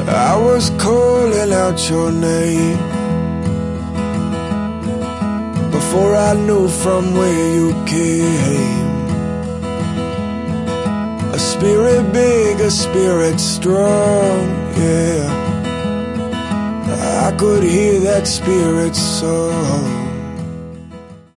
I was calling out your name before I knew from where you came. A spirit big, a spirit strong, yeah. I could hear that spirit song.